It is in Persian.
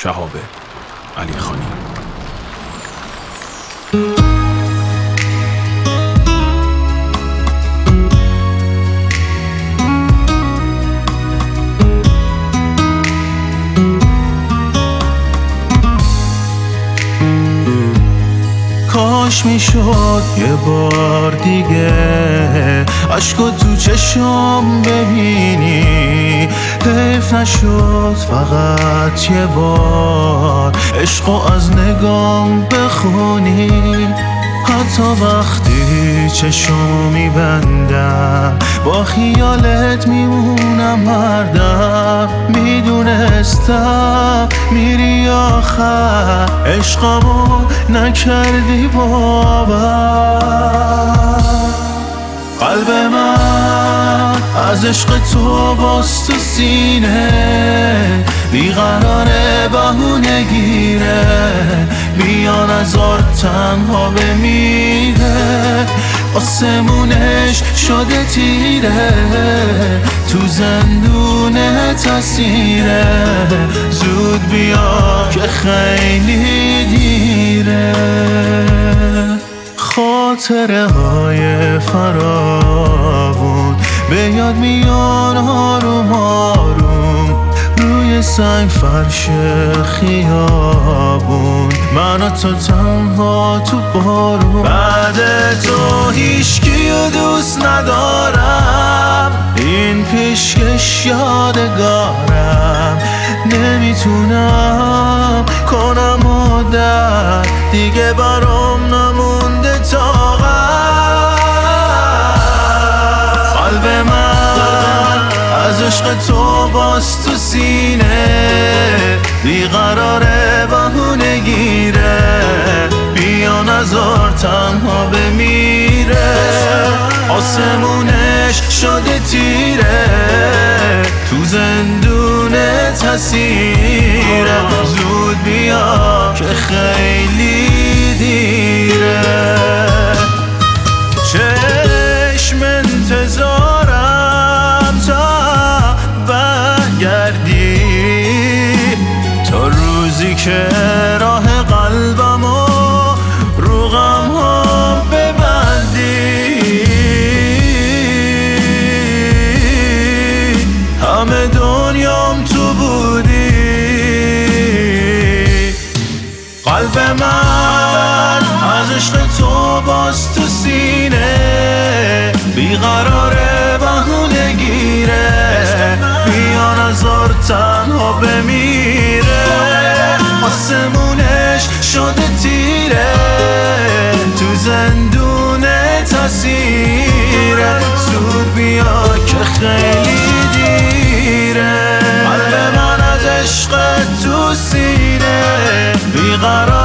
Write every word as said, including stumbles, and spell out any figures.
شهاب علیخانی. کاش میشد یه بار دیگه عشقو تو چشم ببینی، حیف نشد فقط یه بار عشقو از نگام بخونی. حتی وقتی چشم میبندم با خیالت میمونم هر دم، میدونستم میری آخر عشقمو نکردی باور. قلب من از عشق تو باز تو سینه بیقراره بهونه گیره، بیا نزار تنها بمیره، آسمونش شده تیره، تو زندون تسیره، زود بیا که خیلی دیره. خاطره های فراوون به یاد میان آروم آروم، روی سنگ فرش خیابون من و تو تنها تو بارون. بعد تو هیچکیو دوست ندارم، این پیشکش یادگارم، نمیتونم کنم عادت دیگه برام نمونده طاقت. قلب من از عشق تو باز تو سینه بیقراره بهونه گیره، بیا نزار تنها بمیره، آسمونش شده تیره، تو زندون تسیره، زود بیا که خیلی دیره. چشم انتظارم تا برگردی، تا روزی که راه قلبمو رو غم ها ببندی. همه دنیام تو بودی، قلب من از عشق تو باز تو سینه بیقراره بهونه گیره، بیا نزار تنها بمیره، آسمونش شده تیره، تو زندون تسیره، زود بیا که خیلی دیره. قلب من از عشق تو سینه بیقرار